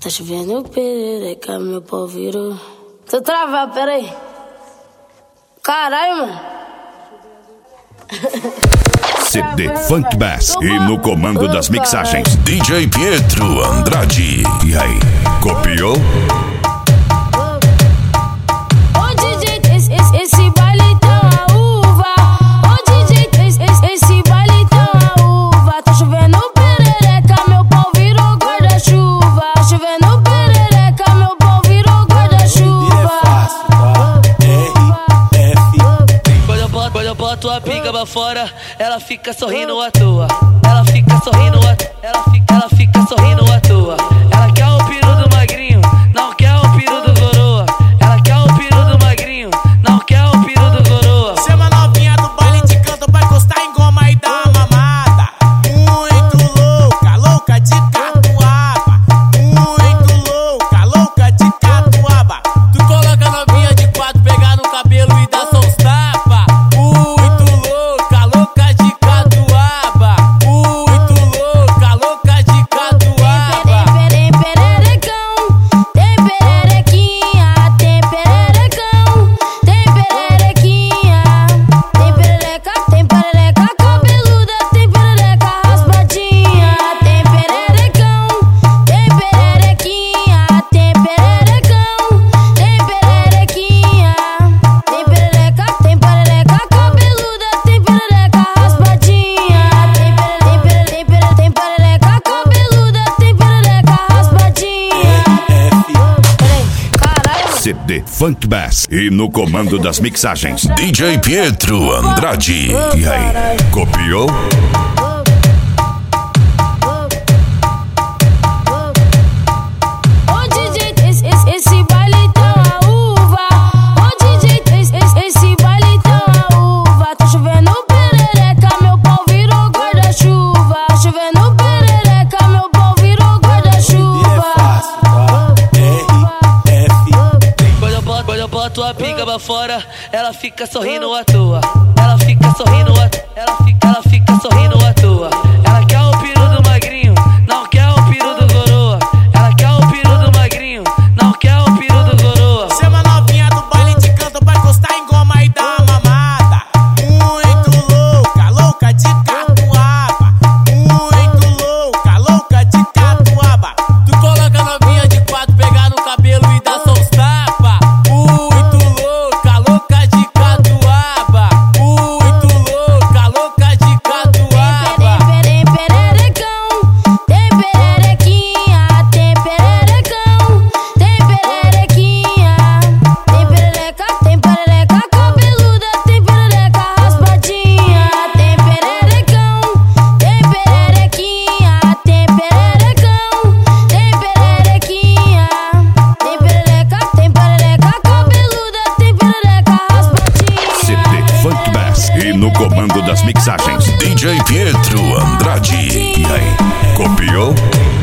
Tá chovendo perereca, meu pau virou. Tô travado, peraí. Caralho, mano. CD Funk Bass e no comando das mixagens DJ Pietro Andrade. E aí, copiou? Ô DJ, esse baile tão a uva. Ô DJ, esse baile tão a uva. Tá chovendo perereca, meu pau virou guarda-chuva. Chovendo perereca, meu pau virou guarda-chuva. Quando eu boto a pinga pra fora, ela fica sorrindo à toa. Ela fica sorrindo à toa. Ela fica sorrindo à toa. Ela quer o peru do magrinho, não quer o peru do coroa. Ela quer o peru do magrinho, não quer o peru do coroa. Chama novinha do baile de canto pra encostar em goma e dar uma mamada. Muito louca, louca de catuaba. Muito louca, louca de catuaba. Tu coloca novinha de quatro, pegar no cabelo e dá só uns tapa. Muito louca, louca de catuaba. Muito louca, louca de catuaba. Tem pererecão, tem pererequinha, tem pererecão, tem pererequinha, tem perereca cabeluda, tem perereca raspadinha, tem pererecão, tem pererequinha, tem pererecão, tem pererequinha, tem perereca cabeluda, tem perereca raspadinha, tem perereca cabeluda, tem perereca raspadinha. Caralho. CD Funk Bass e no comando das mixagens DJ Pietro Andrade. E aí, copiou? Ô DJ, esse baile tão a uva. Ô DJ, esse baile tão a uva. Tá chovendo perereca, meu pau virou guarda-chuva. Chovendo perereca, meu pau virou guarda-chuva. Quando eu boto a pinga pra fora, ela fica sorrindo à toa. Ela fica sorrindo à toa. Ela fica sorrindo à toa. Ela quer o peru do magrinho, não quer o peru do coroa. Ela quer o peru do magrinho, não quer o peru do coroa. Chama novinha do baile de canto pra encostar em goma e dar uma mamada. Muito louca, louca de catuaba. Muito louca, louca de catuaba. Tu coloca novinha de quatro, pegar no cabelo e dá só uns tapa. Muito louca, louca de catuaba. Muito louca, louca de catuaba. Tem pererecão, tem pererequinha, tem pererecão, tem pererequinha, tem perereca cabeluda, tem perereca raspadinha, tem pererecão, tem pererequinha, tem pererecão, tem pererequinha, tem perereca cabeluda, tem perereca raspadinha. CD Funk Bass e no comando das mixagens DJ Pietro Andrade. E aí, copiou?